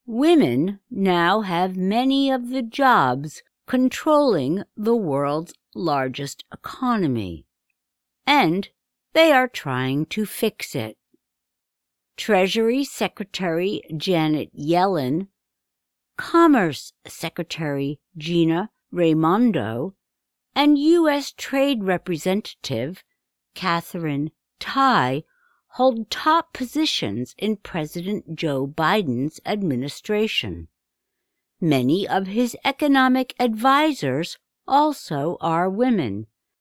Women now have many of the jobs controlling the world's largest economy, and they are trying to fix it. Treasury Secretary Janet Yellen, Commerce Secretary Gina Raimondo, and U.S. Trade Representative Katherine Tai hold top positions in President Joe Biden's administration. Many of his economic advisors also are women.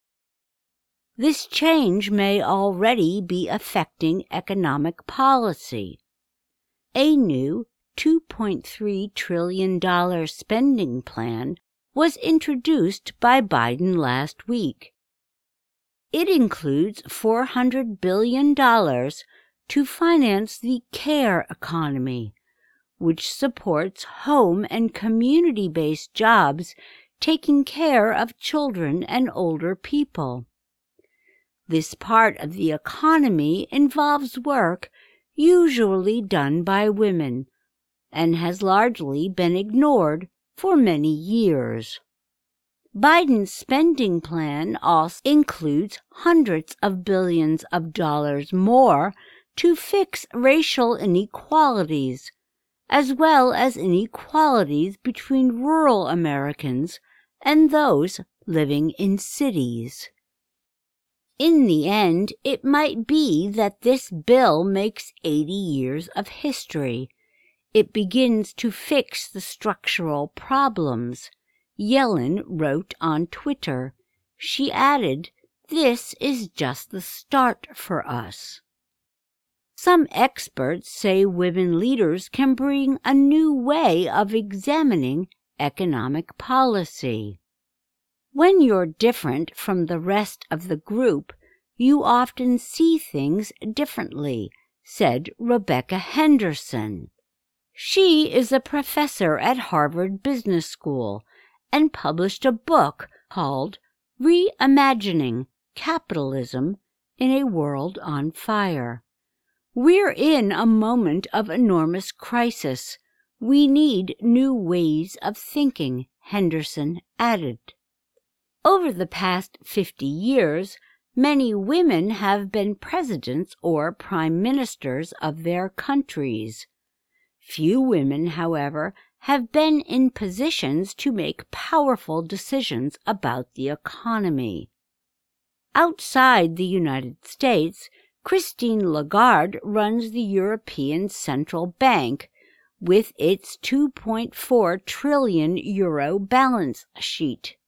This change may already be affecting economic policy. A new $2.3 trillion spending plan was introduced by Biden last week. It includes $400 billion to finance the care economy, which supports home and community-based jobs taking care of children and older people. This part of the economy involves work usually done by women and has largely been ignored for many years. Biden's spending plan also includes hundreds of billions of dollars more to fix racial inequalities, as well as inequalities between rural Americans and those living in cities. In the end, it might be that this bill makes 80 years of history. It begins to fix the structural problems. Yellen wrote on Twitter. She added, "This is just the start for us." Some experts say women leaders can bring a new way of examining economic policy. When you're different from the rest of the group, you often see things differently, said Rebecca Henderson. She is a professor at Harvard Business School and published a book called Reimagining Capitalism in a World on Fire. We're in a moment of enormous crisis. We need new ways of thinking, Henderson added. Over the past 50 years, many women have been presidents or prime ministers of their countries. Few women, however, have been in positions to make powerful decisions about the economy. Outside the United States, Christine Lagarde runs the European Central Bank with its €2.4 trillion balance sheet.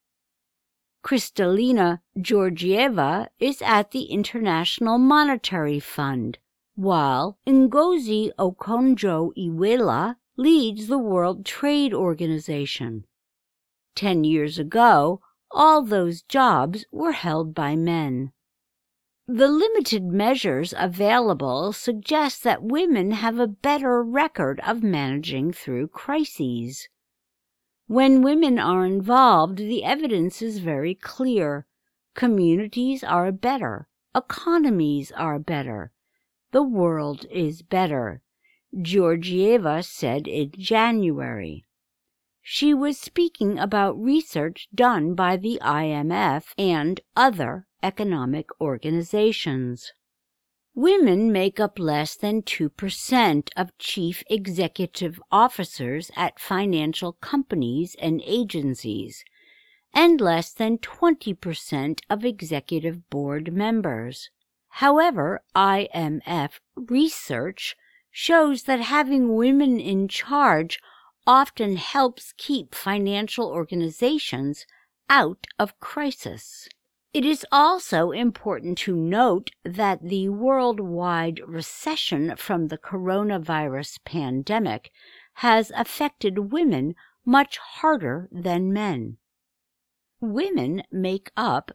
Kristalina Georgieva is at the International Monetary Fund, while Ngozi Okonjo-Iweala leads the World Trade Organization. 10 years ago, all those jobs were held by men. The limited measures available suggest that women have a better record of managing through crises. When women are involved, the evidence is very clear. Communities are better. Economies are better. The world is better, Georgieva said in January. She was speaking about research done by the IMF and other economic organizations. Women make up less than 2% of chief executive officers at financial companies and agencies, and less than 20% of executive board members. However, IMF research shows that having women in charge often helps keep financial organizations out of crisis. It is also important to note that the worldwide recession from the coronavirus pandemic has affected women much harder than men. Women make up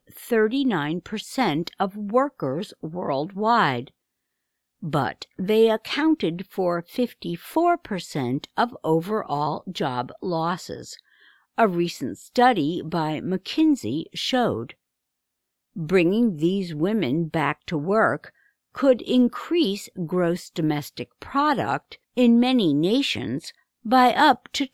39% of workers worldwide, but they accounted for 54% of overall job losses, a recent study by McKinsey showed. Bringing these women back to work could increase gross domestic product in many nations by up to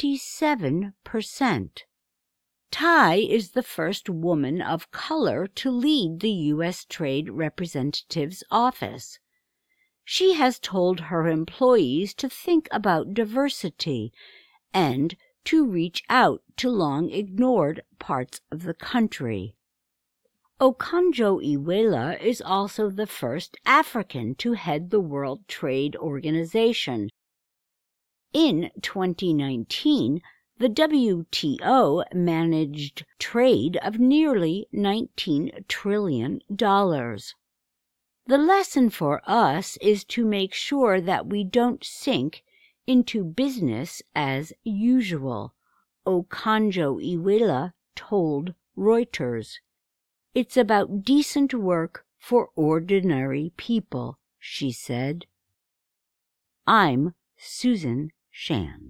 27%. Tai is the first woman of color to lead the U.S. Trade Representative's office. She has told her employees to think about diversity and to reach out to long-ignored parts of the country. Okonjo-Iweala is also the first African to head the World Trade Organization. In 2019, the WTO managed trade of nearly $19 trillion. The lesson for us is to make sure that we don't sink into business as usual, Okonjo-Iweala told Reuters. It's about decent work for ordinary people, she said. I'm Susan Shand.